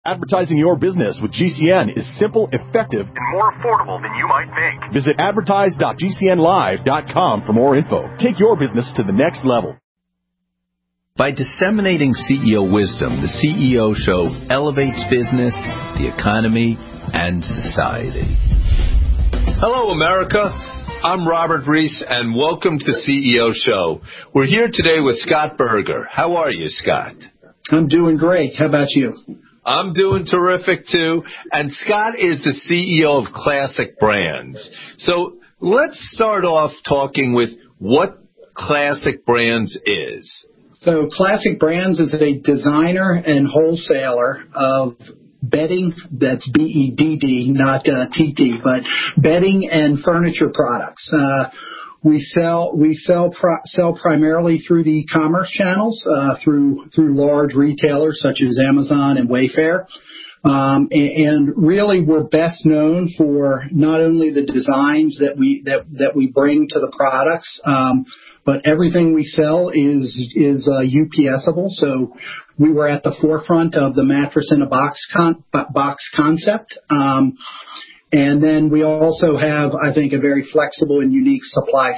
Advertising your business with GCN is simple, effective, and more affordable than you might think. Visit advertise.gcnlive.com for more info. Take your business to the next level. By disseminating CEO wisdom, the CEO Show elevates business, the economy, and society. Hello, America. I'm Robert Reese, and welcome to CEO Show. We're here today with Scott Berger. How are you, Scott? I'm doing great. How about you? I'm doing terrific, too. And Scott is the CEO of Classic Brands. So let's start off talking with what Classic Brands is. So Classic Brands is a designer and wholesaler of bedding, that's B-E-D-D, not T-T, but bedding and furniture products. We sell primarily through the e-commerce channels, through large retailers such as Amazon and Wayfair. And really we're best known for not only the designs that we bring to the products, but everything we sell is UPSable. So we were at the forefront of the mattress in a box concept. And then we also have, I think, a very flexible and unique supply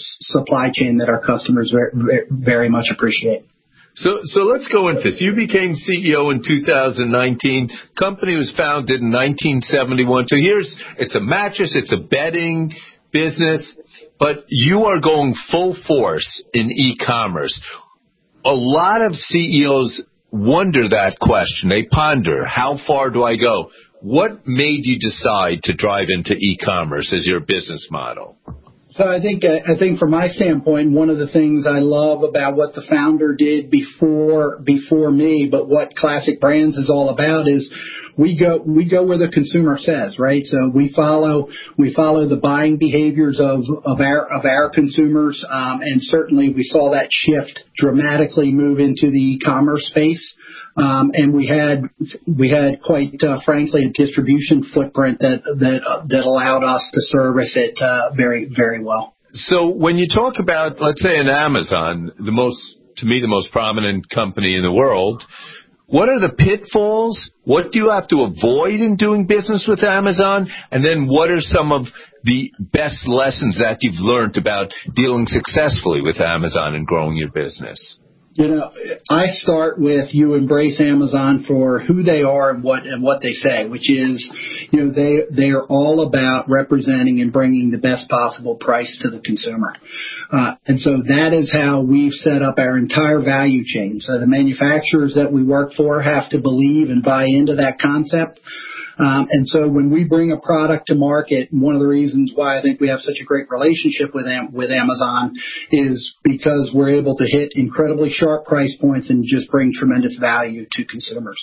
chain that our customers very much appreciate. So let's go into this. You became CEO in 2019. Company was founded in 1971. So it's a mattress, it's a bedding business, but you are going full force in e-commerce. A lot of CEOs wonder that question. They ponder, how far do I go? What made you decide to drive into e-commerce as your business model? So I think from my standpoint, one of the things I love about what the founder did before me, but what Classic Brands is all about is we go where the consumer says, right? So we follow the buying behaviors of our consumers, and certainly we saw that shift dramatically move into the e-commerce space. And we had quite frankly a distribution footprint that allowed us to service it very, very well. So when you talk about, let's say, an Amazon, the most prominent company in the world, what are the pitfalls? What do you have to avoid in doing business with Amazon? And then what are some of the best lessons that you've learned about dealing successfully with Amazon and growing your business? You know, I start with you embrace Amazon for who they are and what they say, which is, you know, they are all about representing and bringing the best possible price to the consumer. And so that is how we've set up our entire value chain. So the manufacturers that we work for have to believe and buy into that concept. And so when we bring a product to market, one of the reasons why I think we have such a great relationship with Amazon is because we're able to hit incredibly sharp price points and just bring tremendous value to consumers.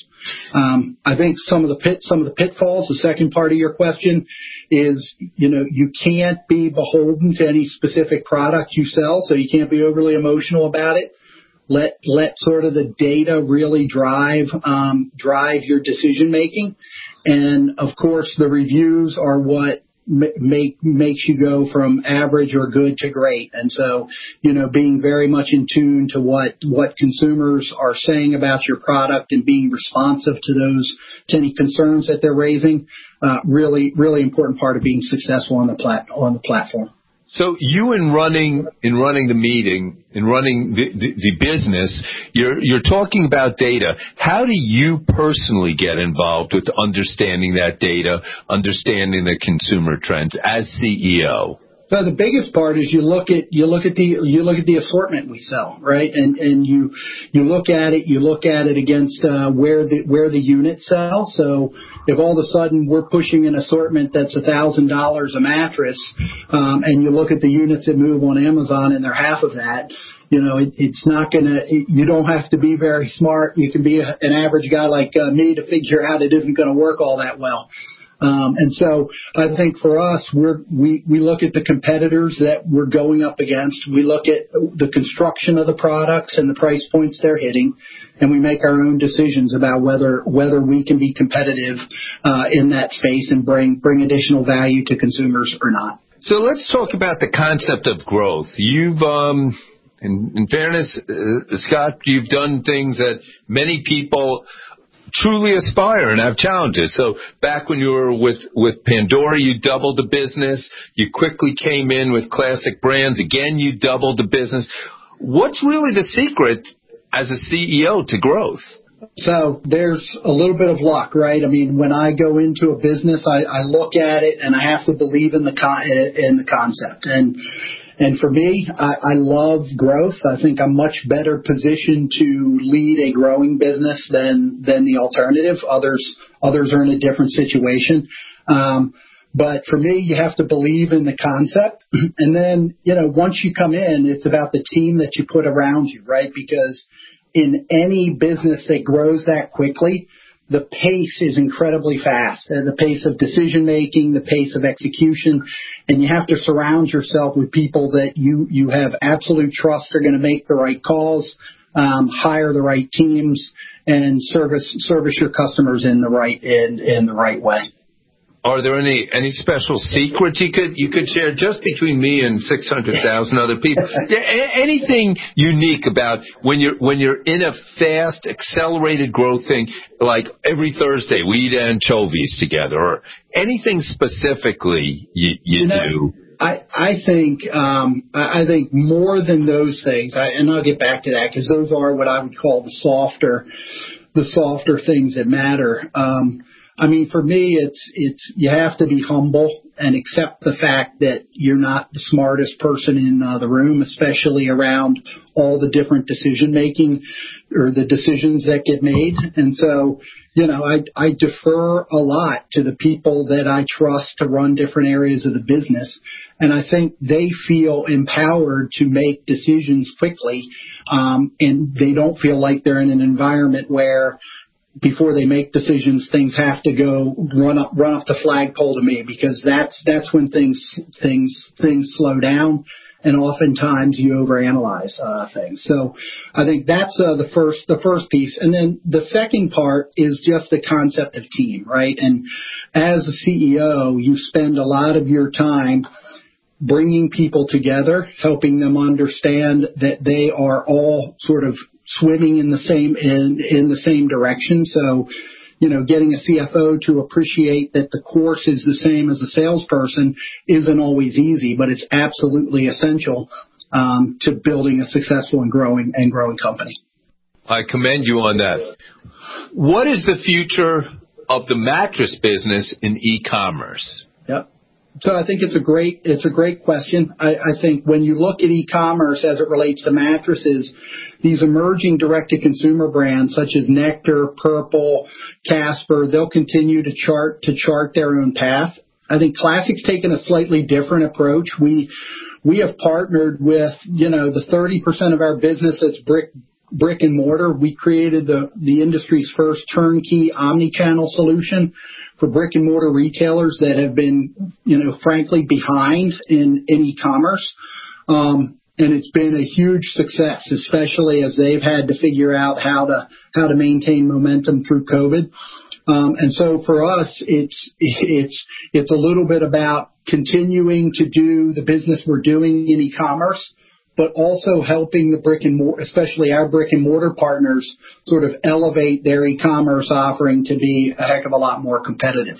I think some of the pitfalls, the second part of your question is, you know, you can't be beholden to any specific product you sell, so you can't be overly emotional about it. Let sort of the data really drive your decision making. And of course, the reviews are what makes you go from average or good to great. And so, you know, being very much in tune to what consumers are saying about your product and being responsive to any concerns that they're raising, really, really important part of being successful on the platform. So you in running the meeting, in running the business, you're talking about data. How do you personally get involved with understanding that data, understanding the consumer trends as CEO? So the biggest part is you look at the assortment we sell, right? And you look at it against where the units sell. So if all of a sudden we're pushing an assortment that's $1,000 a mattress, and you look at the units that move on Amazon and they're half of that, you know, you don't have to be very smart. You can be an average guy like me to figure out it isn't going to work all that well. And so I think for us, we look at the competitors that we're going up against. We look at the construction of the products and the price points they're hitting, and we make our own decisions about whether we can be competitive in that space and bring additional value to consumers or not. So let's talk about the concept of growth. You've in fairness, Scott, you've done things that many people truly aspire and have challenges. So back when you were with Pandora, you doubled the business. You quickly came in with Classic Brands. Again, you doubled the business. What's really the secret as a CEO to growth? So there's a little bit of luck, right? I mean, when I go into a business, I look at it and I have to believe in the concept. And for me, I love growth. I think I'm much better positioned to lead a growing business than the alternative. Others are in a different situation. But for me, you have to believe in the concept. And then, once you come in, it's about the team that you put around you, right? Because in any business that grows that quickly, the pace is incredibly fast. The pace of decision making, the pace of execution, and you have to surround yourself with people that you have absolute trust are going to make the right calls, hire the right teams, and service your customers in the right way. Are there any special secrets you could share just between me and 600,000 other people? Anything unique about when you're in a fast, accelerated growth thing, like every Thursday we eat anchovies together, or anything specifically you do? I think more than those things, and I'll get back to that because those are what I would call the softer things that matter. I mean, for me, it's you have to be humble and accept the fact that you're not the smartest person in the room, especially around all the different decision making or the decisions that get made. And so, I defer a lot to the people that I trust to run different areas of the business. And I think they feel empowered to make decisions quickly. And they don't feel like they're in an environment where before they make decisions, things have to go run up the flagpole to me, because that's when things slow down, and oftentimes you overanalyze things. So I think that's the first piece, and then the second part is just the concept of team, right? And as a CEO, you spend a lot of your time bringing people together, helping them understand that they are all sort of swimming in the same direction. So, getting a CFO to appreciate that the course is the same as a salesperson isn't always easy, but it's absolutely essential to building a successful and growing company. I commend you on that. What is the future of the mattress business in e-commerce? Yep. So I think it's a great question. I think when you look at e-commerce as it relates to mattresses, these emerging direct-to-consumer brands such as Nectar, Purple, Casper, they'll continue to chart their own path. I think Classic's taken a slightly different approach. We have partnered with, the 30% of our business that's brick and mortar. We created the industry's first turnkey omni-channel solution for brick and mortar retailers that have been, frankly behind in e-commerce. And it's been a huge success, especially as they've had to figure out how to maintain momentum through COVID. And so for us, it's a little bit about continuing to do the business we're doing in e-commerce, but also helping the brick and mortar, especially our brick and mortar partners, sort of elevate their e-commerce offering to be a heck of a lot more competitive.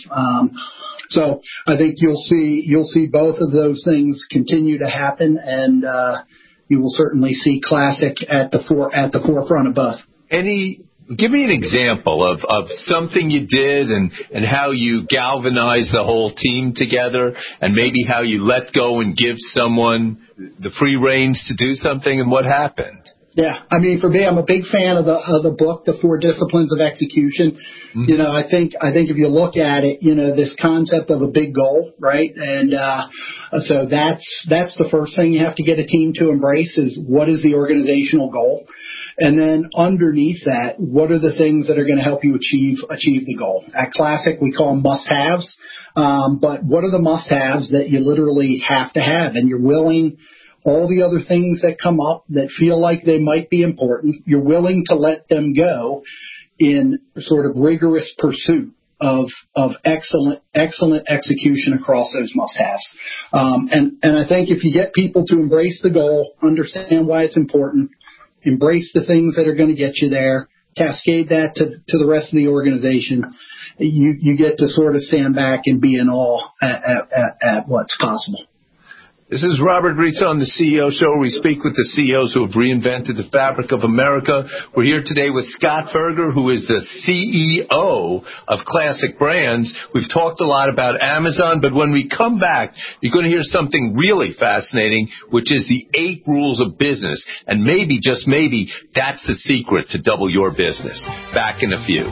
So I think you'll see both of those things continue to happen, and you will certainly see Classic at the forefront of both. Give me an example of something you did and how you galvanized the whole team together, and maybe how you let go and give someone the free reins to do something, and what happened. Yeah, I mean, for me, I'm a big fan of the book, The 4 Disciplines of Execution. Mm-hmm. I think if you look at it, this concept of a big goal, right? And so that's the first thing you have to get a team to embrace is what is the organizational goal, and then underneath that, what are the things that are going to help you achieve the goal? At Classic, we call them must-haves, but what are the must-haves that you literally have to have, and you're willing. All the other things that come up that feel like they might be important, you're willing to let them go in sort of rigorous pursuit of excellent execution across those must-haves. And I think if you get people to embrace the goal, understand why it's important, embrace the things that are going to get you there, cascade that to the rest of the organization, you get to sort of stand back and be in awe at what's possible. This is Robert Rizzo on the CEO Show, where we speak with the CEOs who have reinvented the fabric of America. We're here today with Scott Berger, who is the CEO of Classic Brands. We've talked a lot about Amazon, but when we come back, you're going to hear something really fascinating, which is the 8 rules of business. And maybe, just maybe, that's the secret to double your business. Back in a few.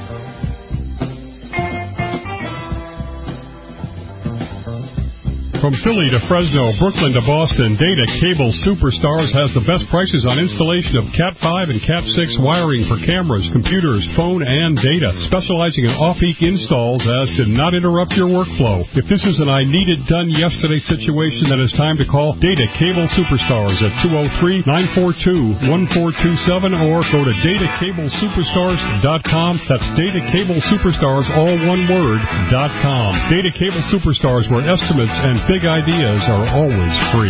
From Philly to Fresno, Brooklyn to Boston, Data Cable Superstars has the best prices on installation of Cat5 and Cat6 wiring for cameras, computers, phone, and data, specializing in off-peak installs as to not interrupt your workflow. If this is an I-need-it-done-yesterday situation, then it's time to call Data Cable Superstars at 203-942-1427 or go to datacablesuperstars.com. That's Data Cable Superstars, all one word, .com. Data Cable Superstars, where estimates and big ideas are always free.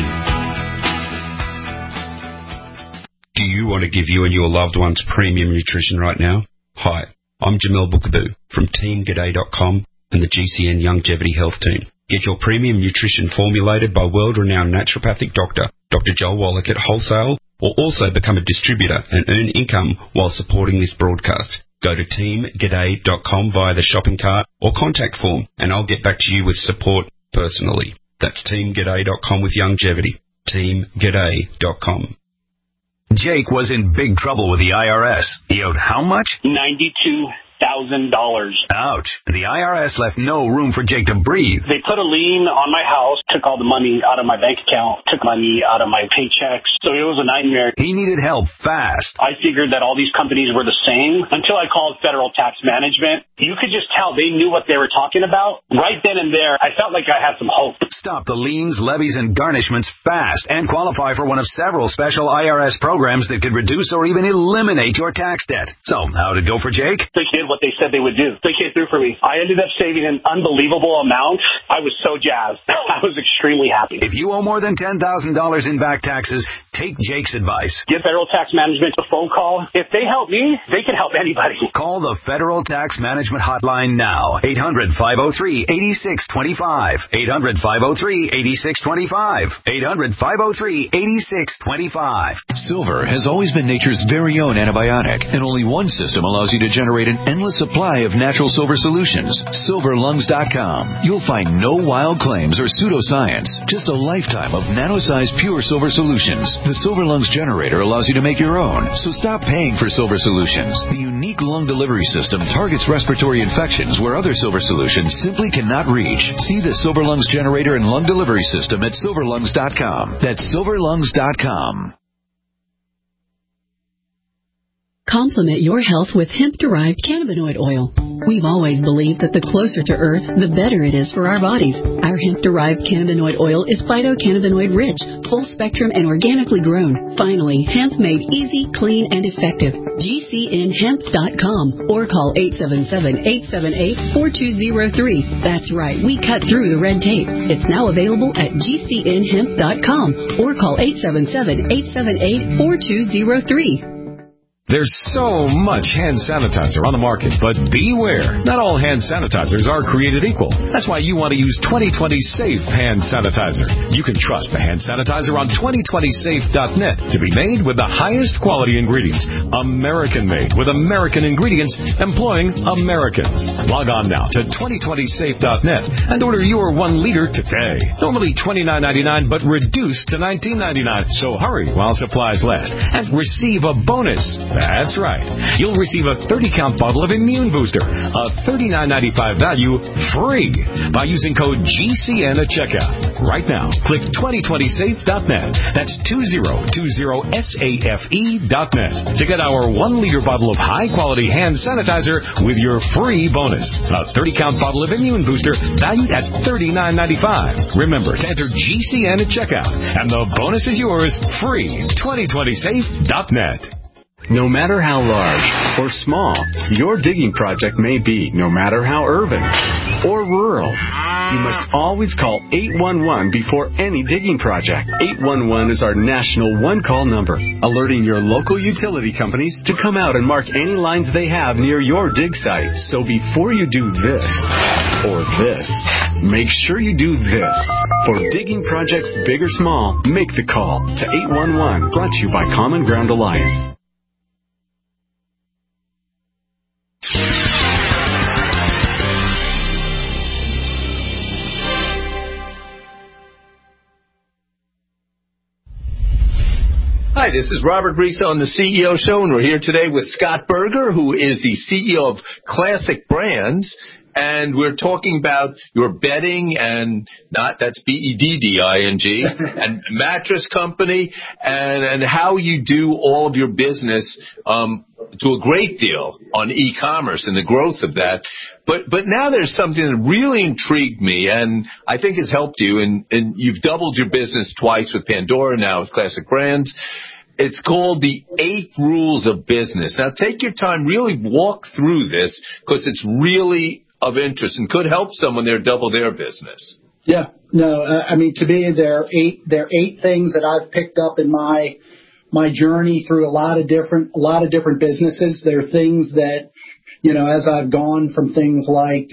Do you want to give you and your loved ones premium nutrition right now? Hi, I'm Jamel Bookaboo from TeamGaday.com and the GCN Longevity Health Team. Get your premium nutrition formulated by world-renowned naturopathic doctor, Dr. Joel Wallach at wholesale, or also become a distributor and earn income while supporting this broadcast. Go to TeamGaday.com via the shopping cart or contact form, and I'll get back to you with support personally. That's TeamGaday.com with longevity. TeamGaday.com. Jake was in big trouble with the IRS. He owed how much? $92,000. Ouch. The IRS left no room for Jake to breathe. They put a lien on my house, took all the money out of my bank account, took money out of my paychecks. So it was a nightmare. He needed help fast. I figured that all these companies were the same until I called Federal Tax Management. You could just tell they knew what they were talking about. Right then and there, I felt like I had some hope. Stop the liens, levies, and garnishments fast and qualify for one of several special IRS programs that could reduce or even eliminate your tax debt. So, how'd it go for Jake? They did what they said they would do. They came through for me. I ended up saving an unbelievable amount. I was so jazzed. I was extremely happy. If you owe more than $10,000 in back taxes, take Jake's advice. Give Federal Tax Management a phone call. If they help me, they can help anybody. Call the Federal Tax Management Hotline now. 800-503-8625. 800-503-8625. 800-503-8625. Silver has always been nature's very own antibiotic, and only one system allows you to generate an endless supply of natural silver solutions. SilverLungs.com. You'll find no wild claims or pseudoscience, just a lifetime of nano-sized pure silver solutions. The Silver Lungs generator allows you to make your own, so stop paying for silver solutions. The unique lung delivery system targets respiratory infections where other silver solutions simply cannot reach. See the Silver Lungs generator and lung delivery system at SilverLungs.com. That's SilverLungs.com. Complement your health with hemp-derived cannabinoid oil. We've always believed that the closer to Earth, the better it is for our bodies. Our hemp-derived cannabinoid oil is phytocannabinoid rich, full spectrum, and organically grown. Finally, hemp made easy, clean, and effective. GCNhemp.com or call 877-878-4203. That's right, we cut through the red tape. It's now available at GCNhemp.com or call 877-878-4203. There's so much hand sanitizer on the market, but beware. Not all hand sanitizers are created equal. That's why you want to use 2020 Safe Hand Sanitizer. You can trust the hand sanitizer on 2020safe.net to be made with the highest quality ingredients. American-made with American ingredients, employing Americans. Log on now to 2020safe.net and order your 1 liter today. Normally $29.99, but reduced to $19.99. So hurry while supplies last and receive a bonus. That's right. You'll receive a 30-count bottle of Immune Booster, a $39.95 value, free by using code GCN at checkout. Right now, click 2020safe.net. That's 2020safe.net to get our 1-liter bottle of high-quality hand sanitizer with your free bonus. A 30-count bottle of Immune Booster valued at $39.95. Remember to enter GCN at checkout, and the bonus is yours, free. 2020safe.net. No matter how large or small your digging project may be, no matter how urban or rural. You must always call 811 before any digging project. 811 is our national one-call number, alerting your local utility companies to come out and mark any lines they have near your dig site. So before you do this or this, make sure you do this. For digging projects big or small, make the call to 811. Brought to you by Common Ground Alliance. Hi, this is Robert Reese on the CEO Show, and we're here today with Scott Berger, who is the CEO of Classic Brands, and we're talking about your bedding and that's BEDDING, and mattress company, and how you do all of your business to a great deal on e-commerce and the growth of that. But now there's something that really intrigued me, and I think has helped you, and you've doubled your business twice with Pandora, now with Classic Brands. It's called the 8 Rules of Business. Now, take your time, really walk through this, because it's really of interest and could help someone there double their business. Yeah, no, I mean, to me, there are 8 things that I've picked up in my journey through a lot of different businesses. There are things that, you know, as I've gone from things like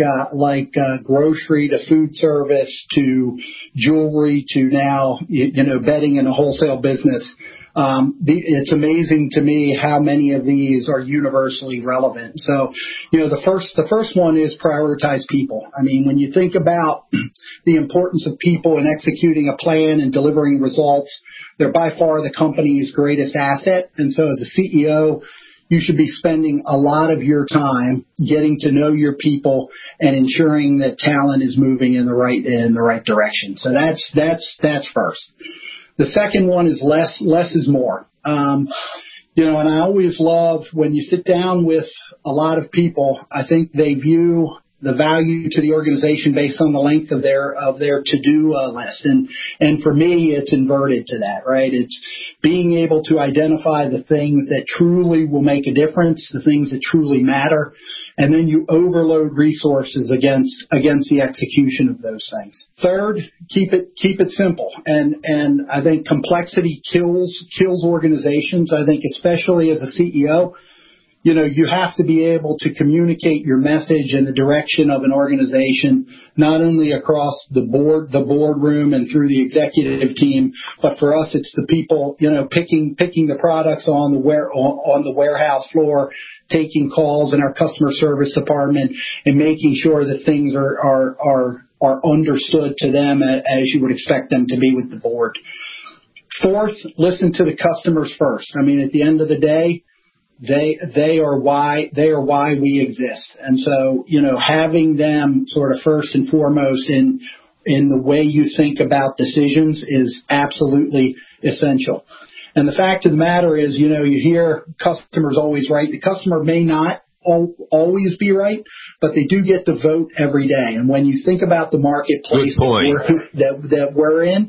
grocery to food service to jewelry to now, bedding in a wholesale business. It's amazing to me how many of these are universally relevant. So, the first one is prioritize people. I mean, when you think about the importance of people in executing a plan and delivering results, they're by far the company's greatest asset. And so as a CEO, you should be spending a lot of your time getting to know your people and ensuring that talent is moving in the right direction. So that's first. The second one is less is more. And I always love when you sit down with a lot of people, I think they view the value to the organization based on the length of their to-do list. And for me, it's inverted to that, right? It's being able to identify the things that truly will make a difference, the things that truly matter, and then you overload resources against the execution of those things. Third, keep it simple. And I think complexity kills organizations. I think especially as a CEO, you have to be able to communicate your message and the direction of an organization, not only across the boardroom and through the executive team, but for us, it's the people, picking the products on the warehouse floor, taking calls in our customer service department, and making sure that things are understood to them as you would expect them to be with the board. Fourth, listen to the customers first. I mean, at the end of the day, they are why we exist. And so, having them sort of first and foremost in the way you think about decisions is absolutely essential. And the fact of the matter is, you hear customers always right. The customer may not always be right, but they do get to vote every day. And when you think about the marketplace that we're in,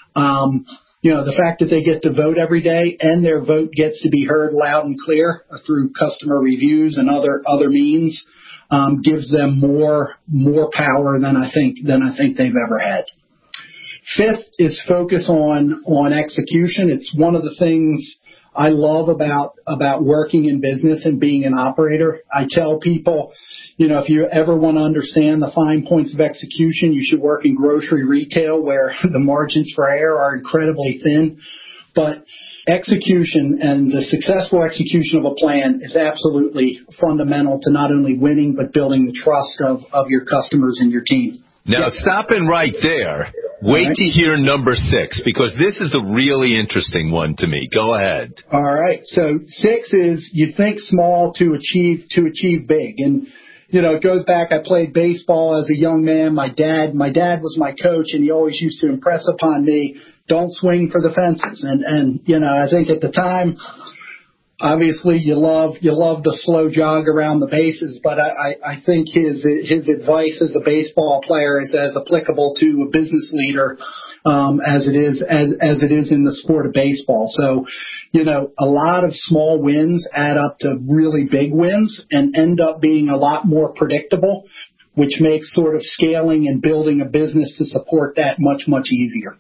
the fact that they get to vote every day and their vote gets to be heard loud and clear through customer reviews and other means gives them more power than I think they've ever had. Fifth is focus on execution. It's one of the things I love about working in business and being an operator. I tell people, if you ever want to understand the fine points of execution, you should work in grocery retail where the margins for error are incredibly thin. But execution and the successful execution of a plan is absolutely fundamental to not only winning, but building the trust of your customers and your team. Now, stopping right there. Wait to hear number 6, because this is the really interesting one to me. Go ahead. All right. So 6 is you think small to achieve big. And, it goes back. I played baseball as a young man. My dad was my coach, and he always used to impress upon me, don't swing for the fences. And I think at the time, obviously you love the slow jog around the bases, but I think his advice as a baseball player is as applicable to a business leader as it is in the sport of baseball. So, a lot of small wins add up to really big wins and end up being a lot more predictable which makes sort of scaling and building a business to support that much, much easier.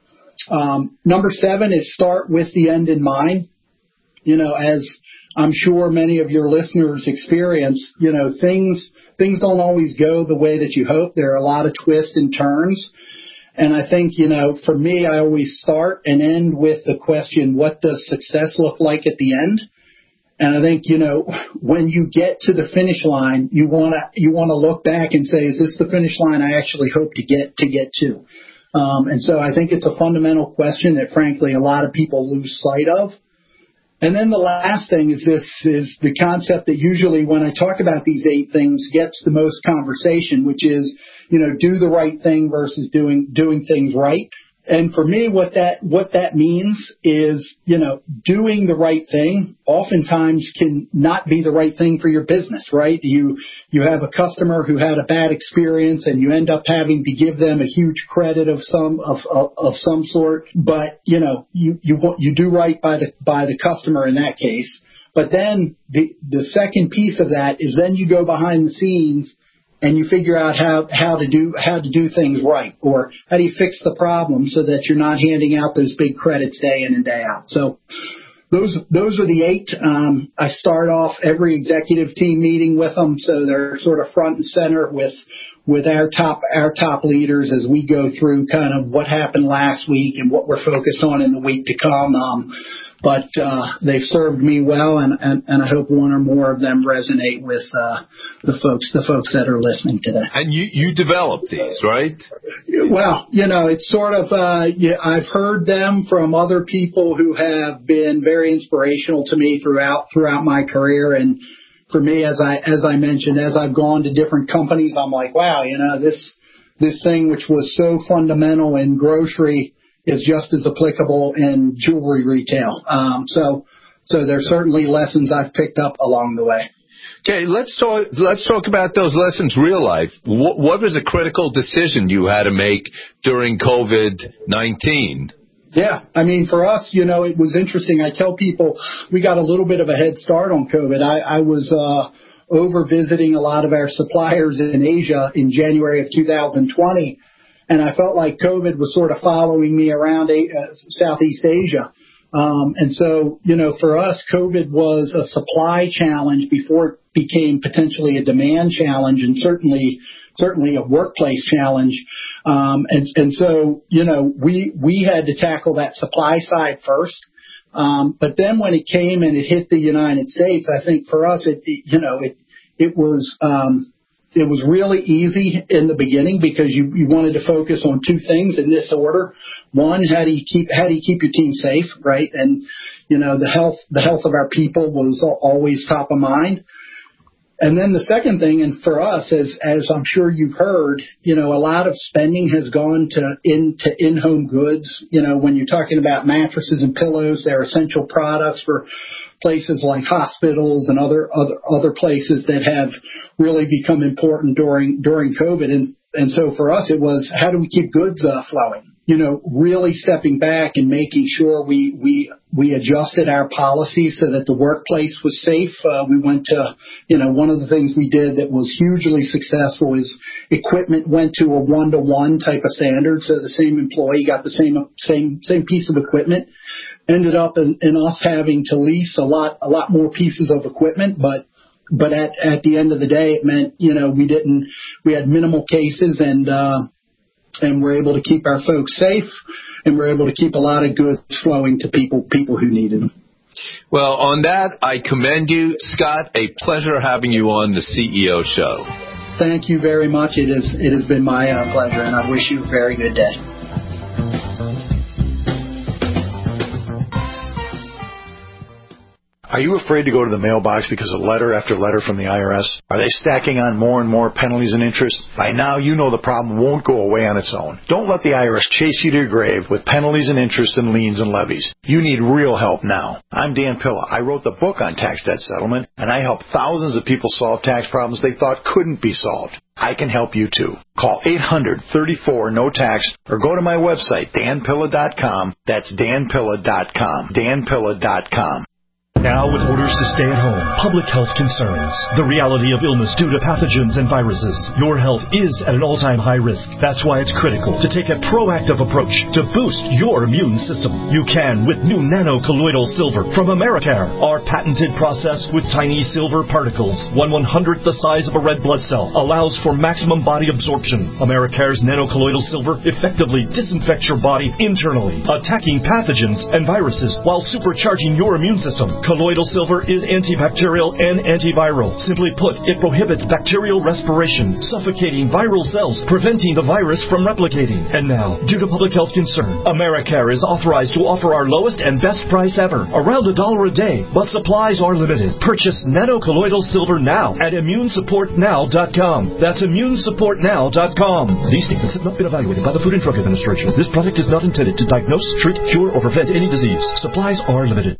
Number 7 is start with the end in mind. As I'm sure many of your listeners experience, things don't always go the way that you hope. There are a lot of twists and turns. And I think, for me, I always start and end with the question, what does success look like at the end? And I think, when you get to the finish line, you want to look back and say, is this the finish line I actually hope to get to? And so I think it's a fundamental question that, frankly, a lot of people lose sight of. And then the last thing is the concept that usually when I talk about these 8 things gets the most conversation, which is, do the right thing versus doing things right. And for me, what that means is, doing the right thing oftentimes can not be the right thing for your business, right? You have a customer who had a bad experience and you end up having to give them a huge credit of some sort, but, you do right by the customer in that case. But then the second piece of that is then you go behind the scenes and you figure out how to do things right, or how do you fix the problem so that you're not handing out those big credits day in and day out. So those are the 8. I start off every executive team meeting with them, so they're sort of front and center with our top leaders as we go through kind of what happened last week and what we're focused on in the week to come. But they've served me well, and I hope one or more of them resonate with the folks that are listening today. And you developed these, right? Well, it's sort of I've heard them from other people who have been very inspirational to me throughout my career. And for me, as I mentioned, as I've gone to different companies, I'm like, wow, this thing which was so fundamental in grocery is just as applicable in jewelry retail. So there's certainly lessons I've picked up along the way. Okay, let's talk about those lessons real life. What was a critical decision you had to make during COVID-19? Yeah, I mean, for us, it was interesting. I tell people we got a little bit of a head start on COVID. I was over visiting a lot of our suppliers in Asia in January of 2020. And I felt like COVID was sort of following me around Southeast Asia. And so, for us, COVID was a supply challenge before it became potentially a demand challenge, and certainly a workplace challenge. And so, we had to tackle that supply side first. But then when it came and it hit the United States, I think for us, it was really easy in the beginning because you wanted to focus on 2 things in this order. One, how do you keep your team safe, right? And the health of our people was always top of mind. And then the second thing, and for us, as I'm sure you've heard, a lot of spending has gone into in-home goods. When you're talking about mattresses and pillows, they're essential products for places like hospitals and other places that have really become important during COVID. And so for us, it was, how do we keep goods flowing? Really stepping back and making sure we adjusted our policies so that the workplace was safe. We went to, one of the things we did that was hugely successful is equipment went to a 1-to-1 type of standard. So the same employee got the same piece of equipment. Ended up in us having to lease a lot more pieces of equipment, but at the end of the day, it meant, we had minimal cases and we're able to keep our folks safe, and we're able to keep a lot of goods flowing to people who needed them. Well, on that, I commend you, Scott. A pleasure having you on the CEO Show. Thank you very much. It has been my pleasure, and I wish you a very good day. Are you afraid to go to the mailbox because of letter after letter from the IRS? Are they stacking on more and more penalties and interest? By now, you know the problem won't go away on its own. Don't let the IRS chase you to your grave with penalties and interest and liens and levies. You need real help now. I'm Dan Pilla. I wrote the book on tax debt settlement, and I help thousands of people solve tax problems they thought couldn't be solved. I can help you too. Call 800-34-NO-TAX or go to my website, danpilla.com. That's danpilla.com. danpilla.com. Now with orders to stay at home, public health concerns, the reality of illness due to pathogens and viruses, your health is at an all-time high risk. That's why it's critical to take a proactive approach to boost your immune system. You can with new nano-colloidal silver from Americare. Our patented process with tiny silver particles, 1/100th the size of a red blood cell, allows for maximum body absorption. Americare's nano-colloidal silver effectively disinfects your body internally, attacking pathogens and viruses while supercharging your immune system. Colloidal silver is antibacterial and antiviral. Simply put, it prohibits bacterial respiration, suffocating viral cells, preventing the virus from replicating. And now, due to public health concern, Americare is authorized to offer our lowest and best price ever, around $1 a day, but supplies are limited. Purchase nano-colloidal silver now at immunesupportnow.com. That's immunesupportnow.com. These statements have not been evaluated by the Food and Drug Administration. This product is not intended to diagnose, treat, cure, or prevent any disease. Supplies are limited.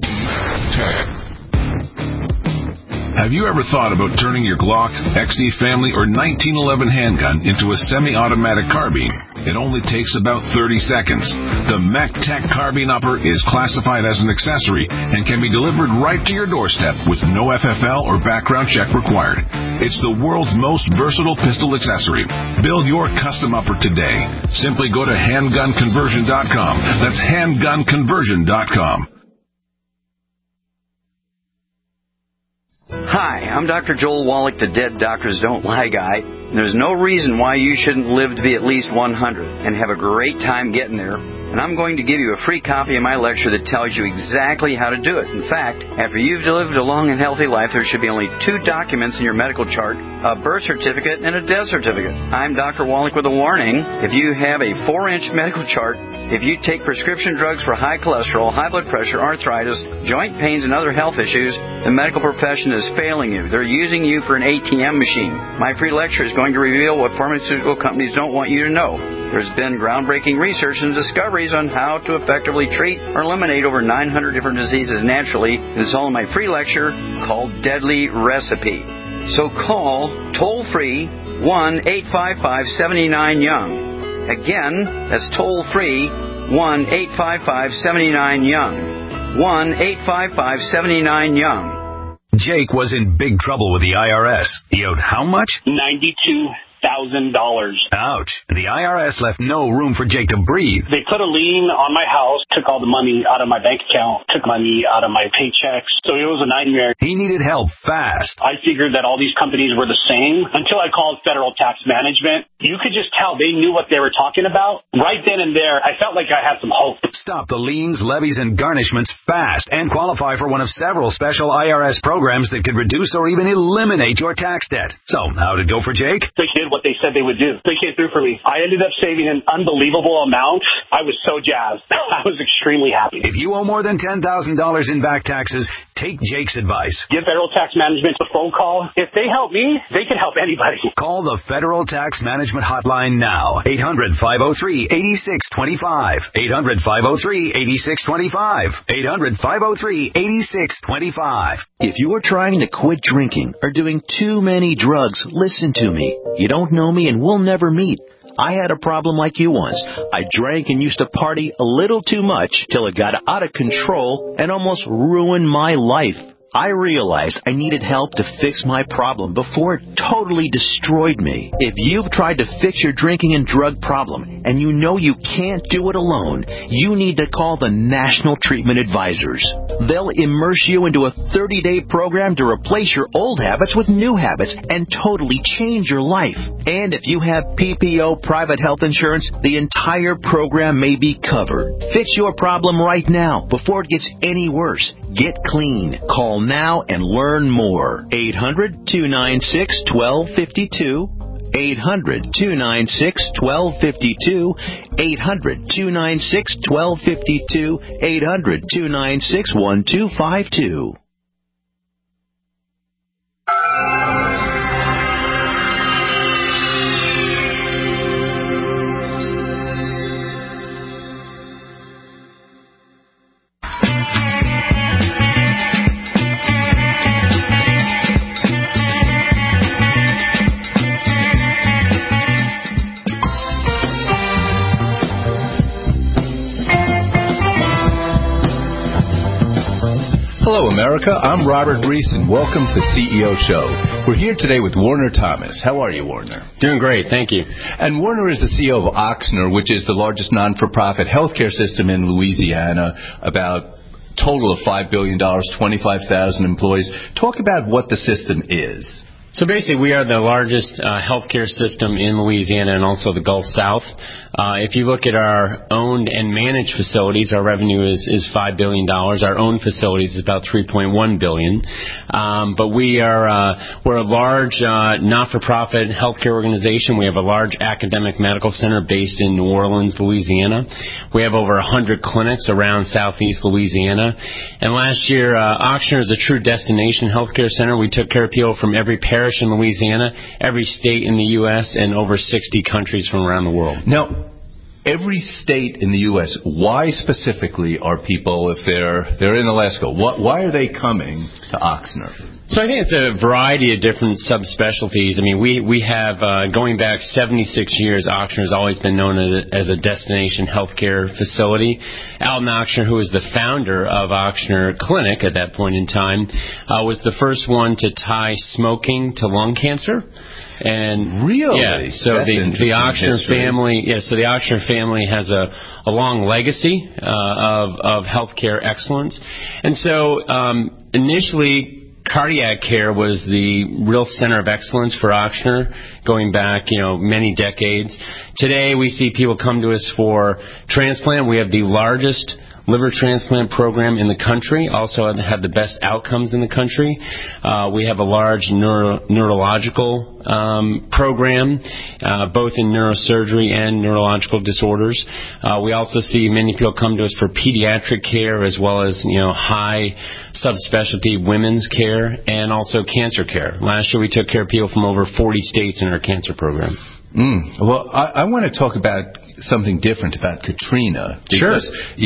Have you ever thought about turning your Glock, XD Family, or 1911 handgun into a semi-automatic carbine? It only takes about 30 seconds. The MechTech Carbine Upper is classified as an accessory and can be delivered right to your doorstep with no FFL or background check required. It's the world's most versatile pistol accessory. Build your custom upper today. Simply go to handgunconversion.com. That's handgunconversion.com. Hi, I'm Dr. Joel Wallach, the Dead Doctors Don't Lie guy. There's no reason why you shouldn't live to be at least 100 and have a great time getting there. And I'm going to give you a free copy of my lecture that tells you exactly how to do it. In fact, after you've lived a long and healthy life, there should be only 2 documents in your medical chart, a birth certificate and a death certificate. I'm Dr. Wallach with a warning. If you have a 4-inch medical chart, if you take prescription drugs for high cholesterol, high blood pressure, arthritis, joint pains, and other health issues, the medical profession is failing you. They're using you for an ATM machine. My free lecture is going to reveal what pharmaceutical companies don't want you to know. There's been groundbreaking research and discoveries on how to effectively treat or eliminate over 900 different diseases naturally. And it's all in my free lecture called Deadly Recipe. So call toll-free 1-855-79-YOUNG. Again, that's toll-free 1-855-79-YOUNG. 1-855-79-YOUNG. Jake was in big trouble with the IRS. He owed how much? $92,000. Ouch. The IRS left no room for Jake to breathe. They put a lien on my house, took all the money out of my bank account, took money out of my paychecks. So it was a nightmare. He needed help fast. I figured that all these companies were the same until I called Federal Tax Management. You could just tell they knew what they were talking about. Right then and there, I felt like I had some hope. Stop the liens, levies, and garnishments fast and qualify for one of several special IRS programs that could reduce or even eliminate your tax debt. So, how'd it go for Jake? They did what they said they would do. They came through for me. I ended up saving an unbelievable amount. I was so jazzed. I was extremely happy. If you owe more than $10,000 in back taxes, take Jake's advice. Give Federal Tax Management a phone call. If they help me, they can help anybody. Call the Federal Tax Management Hotline now. 800-503-8625. 800-503-8625. 800-503-8625. If you are trying to quit drinking or doing too many drugs, listen to me. You don't know me and we'll never meet. I had a problem like you once. I drank and used to party a little too much till it got out of control and almost ruined my life. I realized I needed help to fix my problem before it totally destroyed me. If you've tried to fix your drinking and drug problem and you know you can't do it alone, you need to call the National Treatment Advisors. They'll immerse you into a 30-day program to replace your old habits with new habits and totally change your life. And if you have PPO private health insurance, the entire program may be covered. Fix your problem right now before it gets any worse. Get clean. Call now and learn more. 800-296-1252. 800-296-1252. 800-296-1252. 800-296-1252. Hello, America. I'm Robert Reese, and welcome to CEO Show. We're here today with Warner Thomas. How are you, Warner? Doing great, thank you. And Warner is the CEO of Ochsner, which is the largest non-for-profit healthcare system in Louisiana, about total of $5 billion, 25,000 employees. Talk about what the system is. So basically, we are the largest healthcare system in Louisiana and also the Gulf South. If you look at our owned and managed facilities, our revenue is $5 billion. Our own facilities is about $3.1 billion. But we're a large not-for-profit healthcare organization. We have a large academic medical center based in New Orleans, Louisiana. We have over 100 clinics around southeast Louisiana. And last year, Ochsner is a true destination healthcare center. We took care of people from every parish in Louisiana, every state in the U.S., and over 60 countries from around the world. Now, every state in the U.S., why specifically are people, if they're in Alaska, why are they coming to Ochsner? So I think it's a variety of different subspecialties. I mean, we have, going back 76 years, Ochsner has always been known as a destination healthcare facility. Alton Ochsner, who was the founder of Ochsner Clinic at that point in time, was the first one to tie smoking to lung cancer. And really, yeah. So the Ochsner family, so the Ochsner family has a long legacy of healthcare excellence. And so initially, cardiac care was the real center of excellence for Ochsner, going back, many decades. Today, we see people come to us for transplant. We have the largest liver transplant program in the country, also have the best outcomes in the country. We have a large neurological program, both in neurosurgery and neurological disorders. We also see many people come to us for pediatric care, as well as high subspecialty women's care, and also cancer care. Last year we took care of people from over 40 states in our cancer program. Well, I want to talk about something different about Katrina. Because,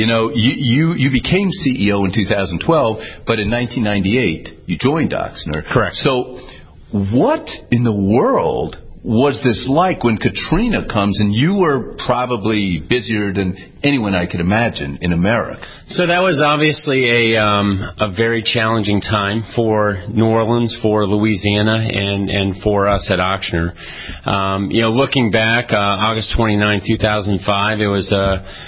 you became CEO in 2012, but in 1998 you joined Ochsner. Correct. So what in the world was this like when Katrina comes, and you were probably busier than anyone I could imagine in America? So that was obviously a very challenging time for New Orleans, for Louisiana, and for us at Ochsner. Looking back, August 29, 2005, it was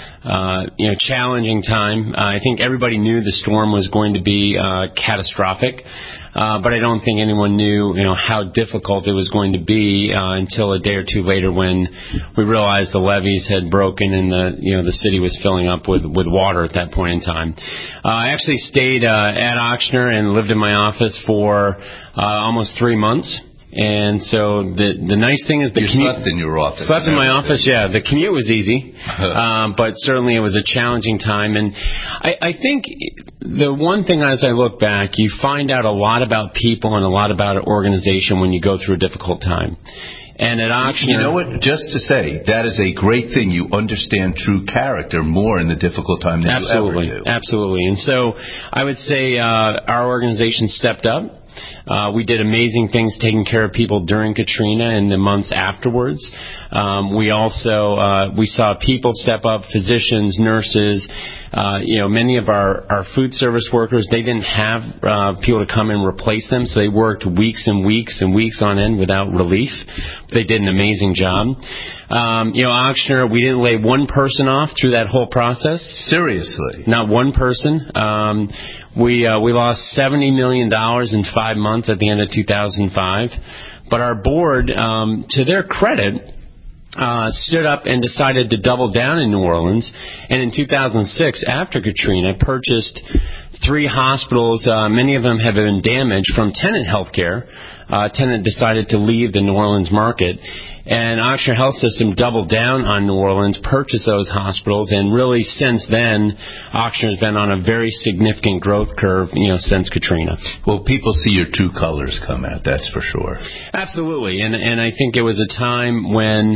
a challenging time. I think everybody knew the storm was going to be catastrophic. But I don't think anyone knew, how difficult it was going to be until a day or two later, when we realized the levees had broken and the city was filling up with water at that point in time. I actually stayed at Ochsner and lived in my office for almost 3 months. And so the nice thing is the commute. Slept in your office. Slept in my office, yeah. The commute was easy, but certainly it was a challenging time. And I think the one thing, as I look back, you find out a lot about people and a lot about an organization when you go through a difficult time. And at Ochsner, you know what? Just to say, that is a great thing. You understand true character more in the difficult time than you ever do. Absolutely. And so I would say our organization stepped up. We did amazing things taking care of people during Katrina and the months afterwards. We also we saw people step up, physicians, nurses. Many of our food service workers, they didn't have people to come and replace them, so they worked weeks and weeks and weeks on end without relief. They did an amazing job. Ochsner, we didn't lay one person off through that whole process. Seriously? Not one person. We lost $70 million in 5 months at the end of 2005. But our board, to their credit, stood up and decided to double down in New Orleans. And in 2006, after Katrina, purchased 3 hospitals. Many of them have been damaged from Tenet Healthcare. Tenet decided to leave the New Orleans market. And Ochsner Health System doubled down on New Orleans, purchased those hospitals, and really since then, Ochsner has been on a very significant growth curve, since Katrina. Well, people see your true colors come out, that's for sure. Absolutely, and I think it was a time when,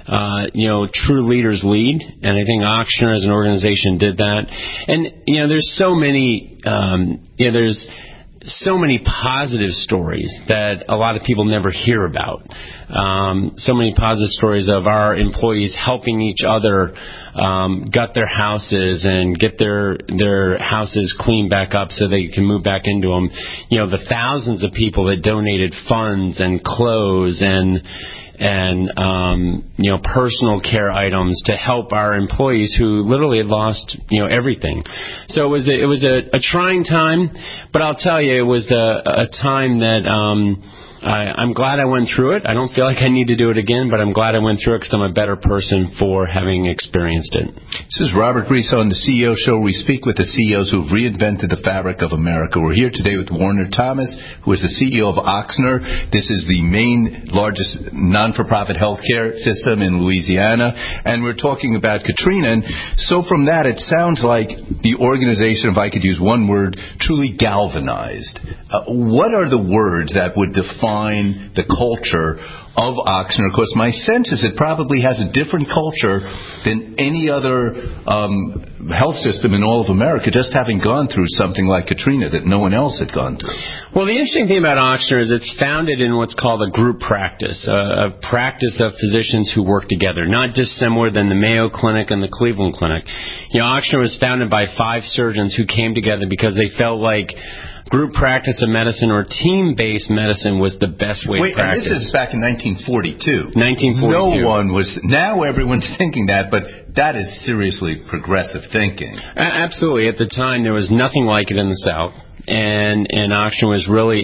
true leaders lead, and I think Ochsner as an organization did that. And, there's so many, there's so many positive stories that a lot of people never hear about. So many positive stories of our employees helping each other gut their houses and get their houses cleaned back up so they can move back into them. You know, the thousands of people that donated funds and clothes and you know, personal care items to help our employees who literally had lost, you know, everything. So it was a trying time, but I'll tell you, it was a time that I'm glad I went through it. I don't feel like I need to do it again, but I'm glad I went through it because I'm a better person for having experienced it. This is Robert Riso on the CEO Show. We speak with the CEOs who've reinvented the fabric of America. We're here today with Warner Thomas, who is the CEO of Ochsner. This is the largest non-for-profit healthcare system in Louisiana. And we're talking about Katrina. And so from that, it sounds like the organization, if I could use one word, truly galvanized. What are the words that would define the culture of Ochsner? Because my sense is it probably has a different culture than any other health system in all of America, just having gone through something like Katrina that no one else had gone through. Well, the interesting thing about Ochsner is it's founded in what's called a group practice, a practice of physicians who work together, not dissimilar than the Mayo Clinic and the Cleveland Clinic. You know, Ochsner was founded by 5 surgeons who came together because they felt like group practice of medicine or team-based medicine was the best way to practice. And this is back in 1942. 1942. No one was... Now everyone's thinking that, but that is seriously progressive thinking. Absolutely. At the time, there was nothing like it in the South. And Ochsner was really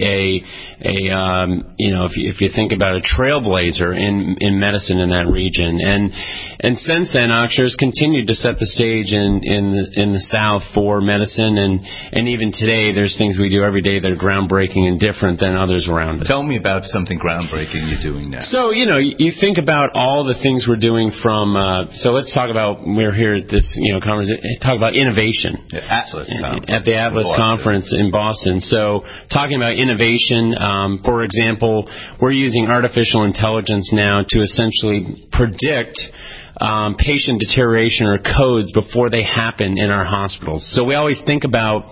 you know, if you think about a trailblazer in medicine in that region. And since then, Ochsner has continued to set the stage in the South for medicine. And even today, there's things we do every day that are groundbreaking and different than others around us. Tell me about something groundbreaking you're doing now. So, you know, you think about all the things we're doing from, so let's talk about, we're here at this, you know, conference, talk about innovation. Atlas Conference. At the Atlas Conference in Boston. So talking about innovation, for example, we're using artificial intelligence now to essentially predict patient deterioration or codes before they happen in our hospitals. So we always think about,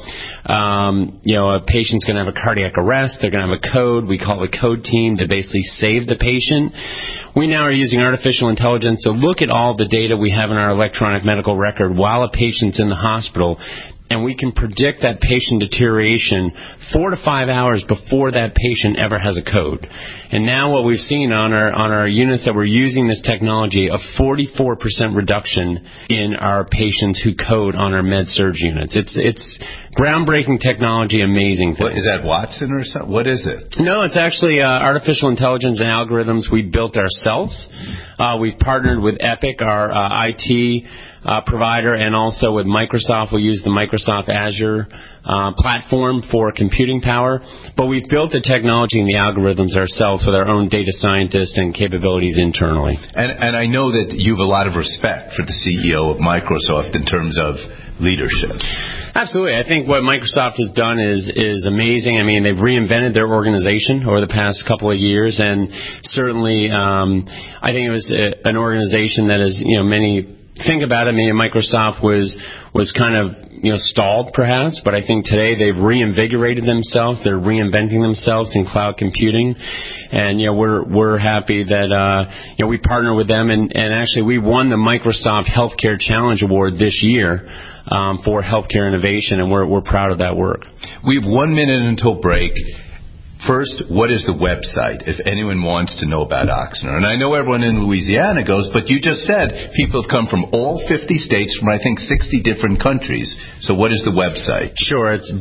you know, a patient's going to have a cardiac arrest. They're going to have a code. We call the code team to basically save the patient. We now are using artificial intelligence to look at all the data we have in our electronic medical record while a patient's in the hospital, and we can predict that patient deterioration 4 to 5 hours before that patient ever has a code. And now what we've seen on our units that we're using this technology, a 44% reduction in our patients who code on our med-surg units. It's groundbreaking technology, amazing things. What, is that Watson or something? What is it? No, it's actually artificial intelligence and algorithms we built ourselves. We've partnered with Epic, our IT provider, and also with Microsoft. We use the Microsoft Azure platform for computing power. But we've built the technology and the algorithms ourselves with our own data scientists and capabilities internally. And I know that you have a lot of respect for the CEO of Microsoft in terms of leadership. Absolutely. I think what Microsoft has done is amazing. I mean, they've reinvented their organization over the past couple of years, and certainly I think it was an organization that is, you know, many think about it. Maybe Microsoft was kind of, you know, stalled perhaps, but I think today they've reinvigorated themselves. They're reinventing themselves in cloud computing, and you know we're happy that you know we partner with them, and actually we won the Microsoft Healthcare Challenge Award this year for healthcare innovation, and we're proud of that work. We have 1 minute until break. First, what is the website if anyone wants to know about Ochsner? And I know everyone in Louisiana goes, but you just said people have come from all 50 states, from I think 60 different countries. So what is the website? Sure, it's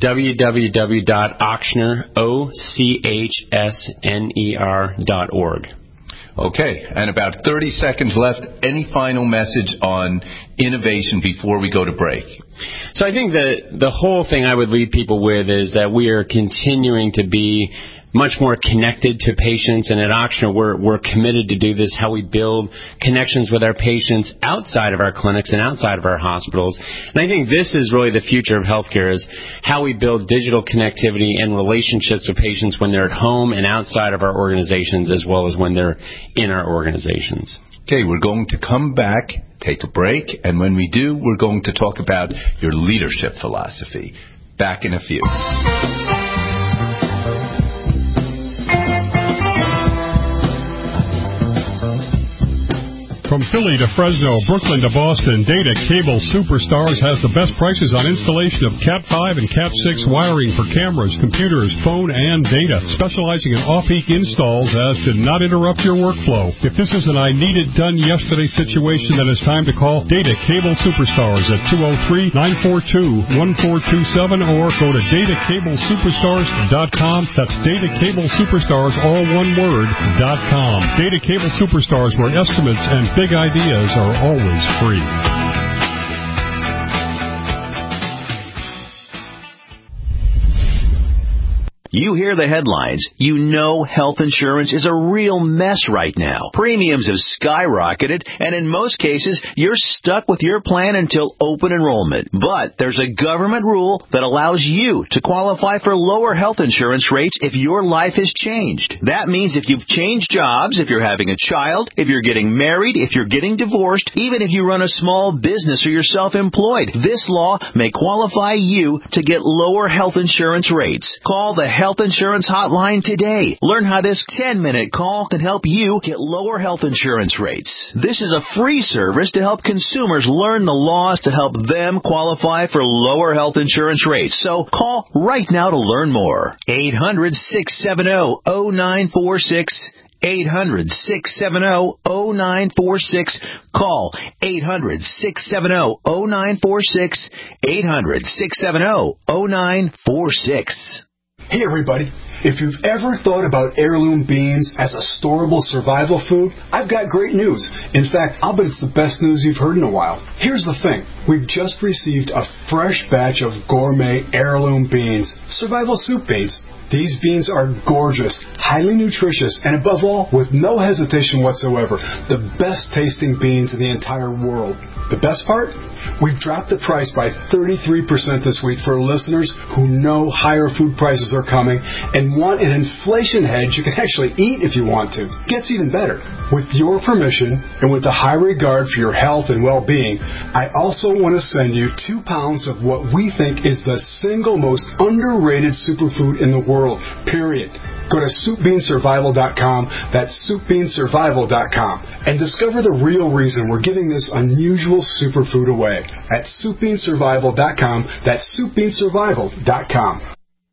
www.ochsner.org. Okay, and about 30 seconds left. Any final message on innovation before we go to break? So I think the whole thing I would leave people with is that we are continuing to be much more connected to patients, and at Ochsner we're committed to do this, how we build connections with our patients outside of our clinics and outside of our hospitals. And I think this is really the future of healthcare, is how we build digital connectivity and relationships with patients when they're at home and outside of our organizations, as well as when they're in our organizations. Okay, we're going to come back, take a break, and when we do, we're going to talk about your leadership philosophy. Back in a few. From Philly to Fresno, Brooklyn to Boston, Data Cable Superstars has the best prices on installation of Cat5 and Cat6 wiring for cameras, computers, phone, and data, specializing in off-peak installs as to not interrupt your workflow. If this is an I need it done yesterday situation, then it's time to call Data Cable Superstars at 203-942-1427 or go to datacablesuperstars.com. That's Data Cable Superstars, all one word, .com. Data Cable Superstars, where estimates and big ideas are always free. You hear the headlines. You know health insurance is a real mess right now. Premiums have skyrocketed, and in most cases, you're stuck with your plan until open enrollment. But there's a government rule that allows you to qualify for lower health insurance rates if your life has changed. That means if you've changed jobs, if you're having a child, if you're getting married, if you're getting divorced, even if you run a small business or you're self-employed, this law may qualify you to get lower health insurance rates. Call the Health Insurance Hotline today. Learn how this 10-minute call can help you get lower health insurance rates. This is a free service to help consumers learn the laws to help them qualify for lower health insurance rates. So call right now to learn more. 800-670-0946. 800-670-0946. Call 800-670-0946. 800-670-0946. Hey everybody, if you've ever thought about heirloom beans as a storable survival food, I've got great news. In fact, I'll bet it's the best news you've heard in a while. Here's the thing. We've just received a fresh batch of gourmet heirloom beans, survival soup beans. These beans are gorgeous, highly nutritious, and above all, with no hesitation whatsoever, the best tasting beans in the entire world. The best part? We've dropped the price by 33% this week for listeners who know higher food prices are coming and want an inflation hedge you can actually eat if you want to. Gets even better. With your permission and with a high regard for your health and well-being, I also want to send you 2 pounds of what we think is the single most underrated superfood in the world, period. Go to SoupBeanSurvival.com, that's SoupBeanSurvival.com, and discover the real reason we're giving this unusual superfood away at SoupBeanSurvival.com, that's SoupBeanSurvival.com.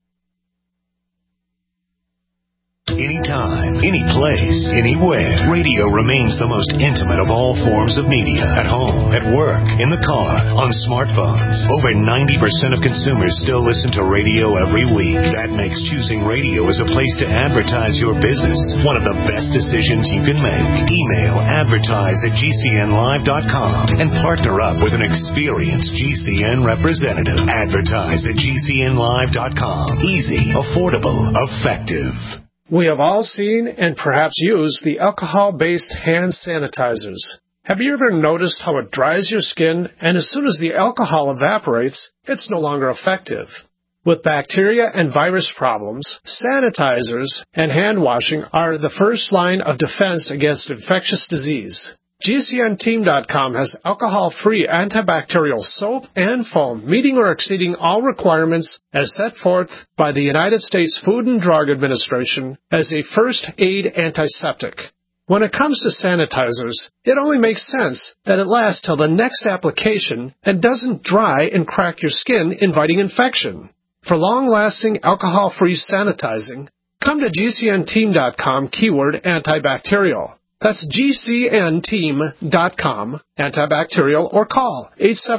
Anytime, any place, anywhere. Radio remains the most intimate of all forms of media. At home, at work, in the car, on smartphones. Over 90% of consumers still listen to radio every week. That makes choosing radio as a place to advertise your business one of the best decisions you can make. Email advertise@gcnlive.com and partner up with an experienced GCN representative. Advertise@gcnlive.com. Easy, affordable, effective. We have all seen and perhaps used the alcohol-based hand sanitizers. Have you ever noticed how it dries your skin, and as soon as the alcohol evaporates, it's no longer effective? With bacteria and virus problems, sanitizers and hand washing are the first line of defense against infectious disease. GCNteam.com has alcohol-free antibacterial soap and foam, meeting or exceeding all requirements as set forth by the United States Food and Drug Administration as a first aid antiseptic. When it comes to sanitizers, it only makes sense that it lasts till the next application and doesn't dry and crack your skin, inviting infection. For long-lasting alcohol-free sanitizing, come to GCNteam.com keyword antibacterial. That's GCNteam.com, antibacterial, or call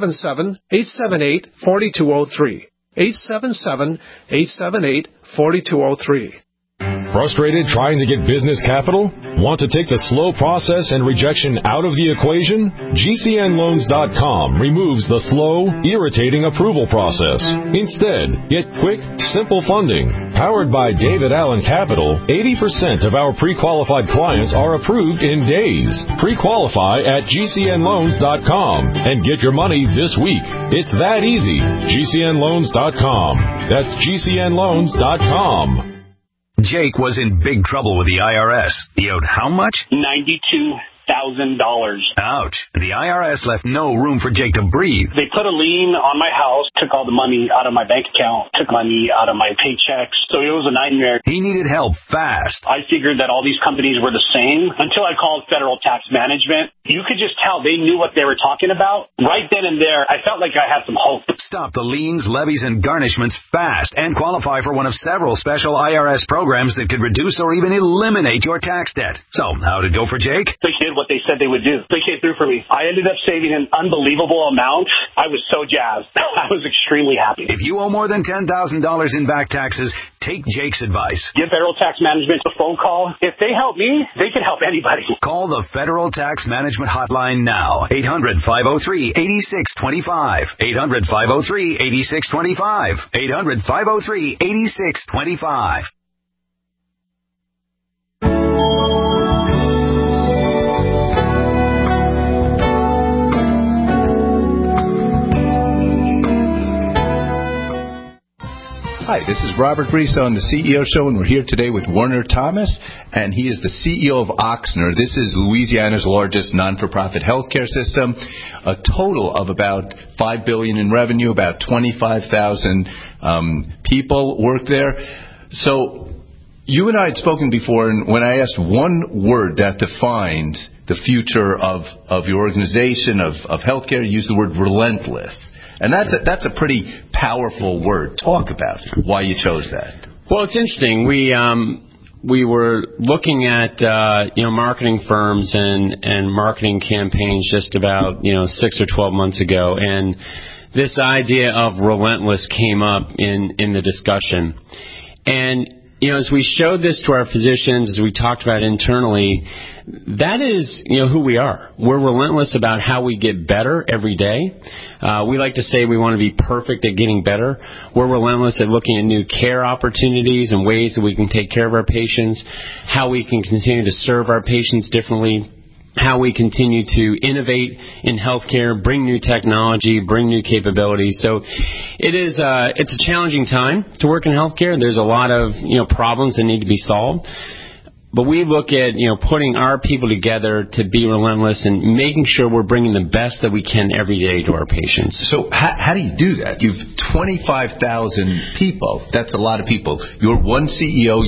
877-878-4203. 877-878-4203. Frustrated trying to get business capital? Want to take the slow process and rejection out of the equation? GCNloans.com removes the slow, irritating approval process. Instead, get quick, simple funding. Powered by David Allen Capital, 80% of our pre-qualified clients are approved in days. Pre-qualify at GCNloans.com and get your money this week. It's that easy. GCNloans.com. That's GCNloans.com. Jake was in big trouble with the IRS. He owed how much? $92,000. Ouch. The IRS left no room for Jake to breathe. They put a lien on my house, took all the money out of my bank account, took money out of my paychecks. So it was a nightmare. He needed help fast. I figured that all these companies were the same until I called Federal Tax Management. You could just tell they knew what they were talking about. Right then and there, I felt like I had some hope. Stop the liens, levies, and garnishments fast and qualify for one of several special IRS programs that could reduce or even eliminate your tax debt. So, how'd it go for Jake? They did what they said they would do. They came through for me. I ended up saving an unbelievable amount. I was so jazzed. I was extremely happy. If you owe more than $10,000 in back taxes, take Jake's advice. Give Federal Tax Management a phone call. If they help me, they can help anybody. Call the Federal Tax Management Hotline now. 800-503-8625. 800-503-8625. 800-503-8625. Hi, this is Robert Bristow on the CEO Show, and we're here today with Werner Thomas, and he is the CEO of Ochsner. This is Louisiana's largest non-for-profit healthcare system, a total of about $5 billion in revenue, about 25,000 people work there. So you and I had spoken before, and when I asked one word that defines the future of your organization, of healthcare, you used the word relentless. And that's a pretty powerful word. Talk about why you chose that. Well, it's interesting. We were looking at marketing firms and marketing campaigns just about 6 or 12 months ago, and this idea of relentless came up in the discussion. And as we showed this to our physicians, as we talked about internally, that is, who we are. We're relentless about how we get better every day. We like to say we want to be perfect at getting better. We're relentless at looking at new care opportunities and ways that we can take care of our patients, how we can continue to serve our patients differently, how we continue to innovate in healthcare, bring new technology, bring new capabilities. So it's a challenging time to work in healthcare. There's a lot of problems that need to be solved. But we look at, putting our people together to be relentless and making sure we're bringing the best that we can every day to our patients. So how do you do that? You've 25,000 people. That's a lot of people. You're one CEO.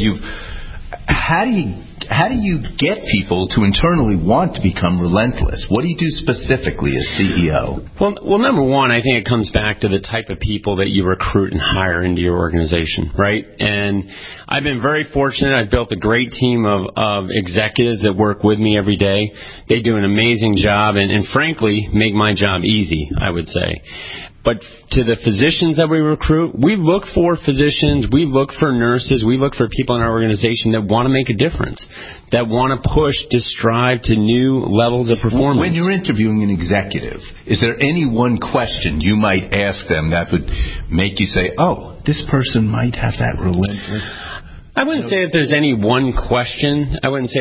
How do you get people to internally want to become relentless? What do you do specifically as CEO? Well, number one, I think it comes back to the type of people that you recruit and hire into your organization, right? And I've been very fortunate. I've built a great team of executives that work with me every day. They do an amazing job and frankly, make my job easy, I would say. But to the physicians that we recruit, we look for physicians, we look for nurses, we look for people in our organization that want to make a difference, that want to push to strive to new levels of performance. When you're interviewing an executive, is there any one question you might ask them that would make you say, oh, this person might have that relentless... I wouldn't say that there's any one question.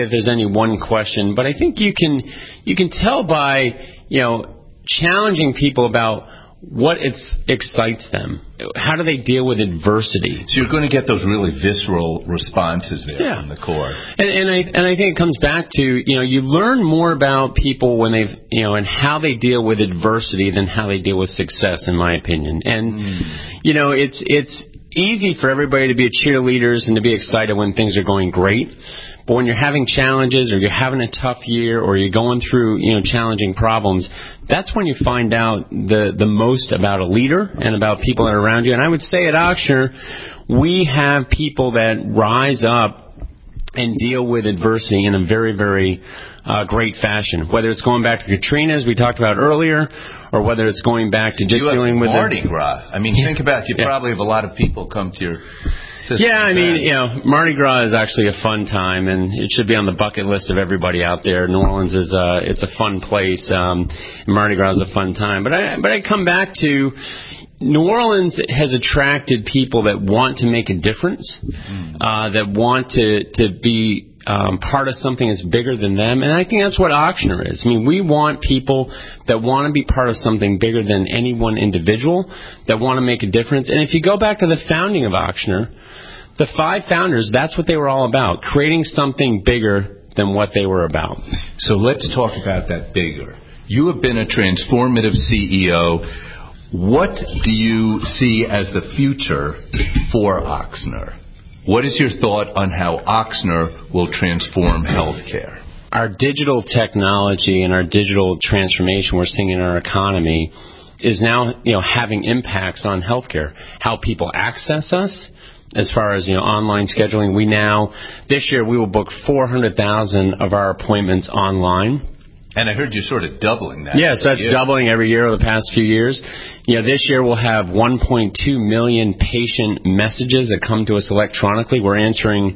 But I think you can tell by, challenging people about what excites them. How do they deal with adversity? So you're going to get those really visceral responses there from the core. And I think it comes back to, you learn more about people when they've, and how they deal with adversity than how they deal with success, in my opinion. And, it's easy for everybody to be cheerleaders and to be excited when things are going great. But when you're having challenges or you're having a tough year or you're going through, challenging problems, that's when you find out the most about a leader and about people that are around you. And I would say at Ochsner, we have people that rise up and deal with adversity in a very, very great fashion. Whether it's going back to Katrina, as we talked about earlier, or whether it's going back to just dealing with Mardi Gras. I mean, think about it. You probably have a lot of people come to your system. Yeah, I mean, Mardi Gras is actually a fun time, and it should be on the bucket list of everybody out there. New Orleans is it's a fun place. Mardi Gras is a fun time. But I come back to New Orleans has attracted people that want to make a difference, that want to be part of something that's bigger than them. And I think that's what Ochsner is. I mean, we want people that want to be part of something bigger than any one individual, that want to make a difference. And if you go back to the founding of Ochsner, the 5 founders, that's what they were all about, creating something bigger than what they were about. So let's talk about that bigger. You have been a transformative CEO. What do you see as the future for Ochsner? What is your thought on how Ochsner will transform healthcare? Our digital technology and our digital transformation we're seeing in our economy is now, having impacts on healthcare. How people access us, as far as, online scheduling. This year we will book 400,000 of our appointments online. And I heard you're sort of doubling that. Yes, that's doubling every year over the past few years. This year we'll have 1.2 million patient messages that come to us electronically. We're answering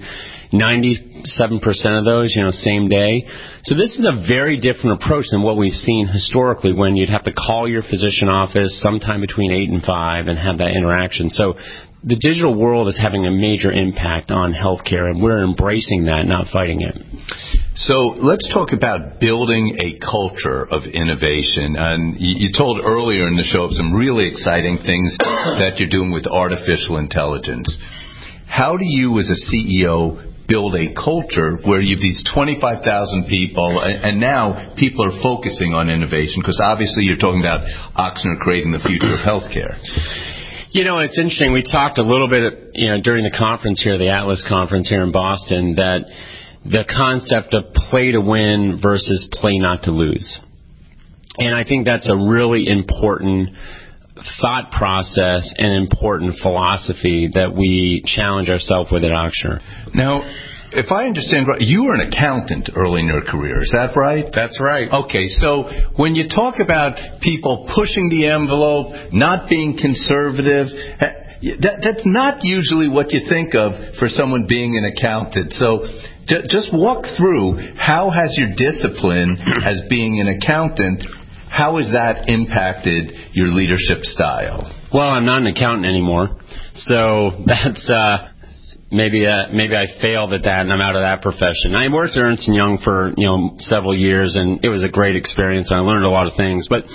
97% of those, same day. So this is a very different approach than what we've seen historically, when you'd have to call your physician office sometime between 8 and 5 and have that interaction. So the digital world is having a major impact on healthcare, and we're embracing that, not fighting it. So let's talk about building a culture of innovation. And you told earlier in the show of some really exciting things that you're doing with artificial intelligence. How do you, as a CEO, build a culture where you have these 25,000 people, and now people are focusing on innovation? Because obviously you're talking about Ochsner creating the future of healthcare. It's interesting. We talked a little bit, during the conference here, the Atlas conference here in Boston, that the concept of play to win versus play not to lose. And I think that's a really important thought process and important philosophy that we challenge ourselves with at Ochsner. Now, if I understand right, you were an accountant early in your career. Is that right? That's right. Okay, so when you talk about people pushing the envelope, not being conservative, that's not usually what you think of for someone being an accountant. So just walk through, how has your discipline as being an accountant, how has that impacted your leadership style? Well, I'm not an accountant anymore, so that's maybe I failed at that and I'm out of that profession. I worked at Ernst & Young for several years, and it was a great experience, and I learned a lot of things. But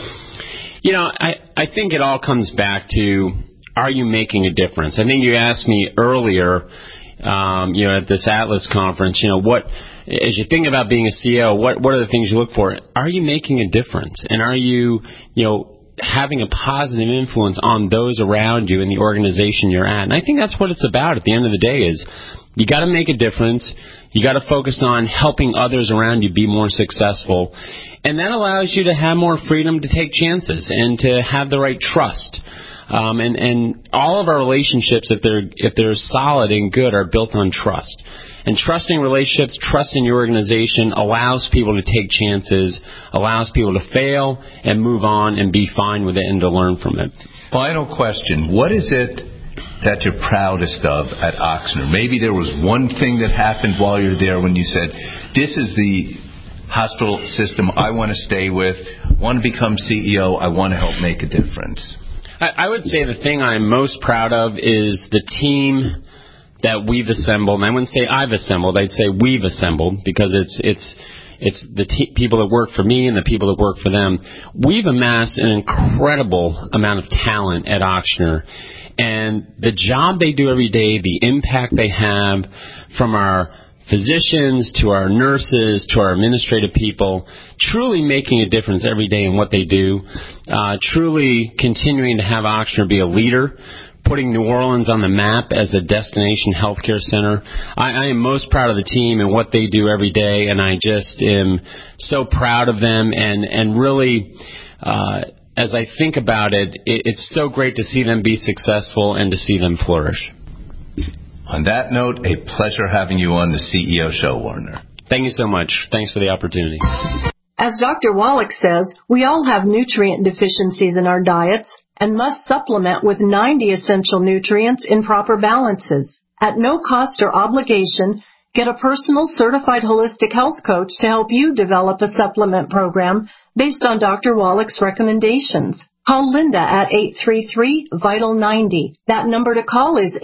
I think it all comes back to, are you making a difference? I think you asked me earlier, at this Atlas conference, as you think about being a CEO, what are the things you look for? Are you making a difference? And are you, having a positive influence on those around you in the organization you're at? And I think that's what it's about at the end of the day, is you got to make a difference. You got to focus on helping others around you be more successful. And that allows you to have more freedom to take chances and to have the right trust. And all of our relationships, if they're solid and good, are built on trust. And trusting relationships, trusting your organization allows people to take chances, allows people to fail and move on and be fine with it and to learn from it. Final question. What is it that you're proudest of at Ochsner? Maybe there was one thing that happened while you're there when you said, this is the hospital system I want to stay with, want to become CEO, I want to help make a difference. I would say the thing I'm most proud of is the team that we've assembled. And I wouldn't say I've assembled, I'd say we've assembled, because it's the people that work for me and the people that work for them. We've amassed an incredible amount of talent at Ochsner. And the job they do every day, the impact they have, from our physicians to our nurses to our administrative people, truly making a difference every day in what they do, truly continuing to have Ochsner be a leader, putting New Orleans on the map as a destination healthcare center. I am most proud of the team and what they do every day, and I just am so proud of them. And really, as I think about it, it's so great to see them be successful and to see them flourish. On that note, a pleasure having you on the CEO Show, Warner. Thank you so much. Thanks for the opportunity. As Dr. Wallach says, we all have nutrient deficiencies in our diets and must supplement with 90 essential nutrients in proper balances. At no cost or obligation, get a personal certified holistic health coach to help you develop a supplement program based on Dr. Wallach's recommendations. Call Linda at 833-VITAL-90. That number to call is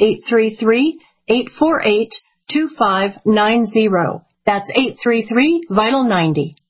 833-848-2590. That's 833-VITAL-90.